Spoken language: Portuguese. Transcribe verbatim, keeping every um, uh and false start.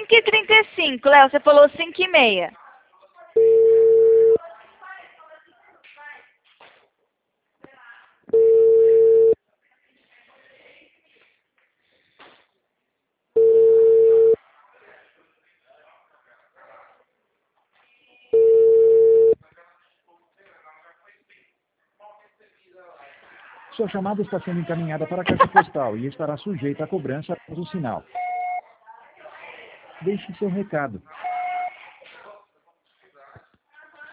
cinco e trinta e cinco, Léo, você falou cinco e meia. Sua chamada está sendo encaminhada para a caixa postal e estará sujeita à cobrança do sinal. Deixe seu recado.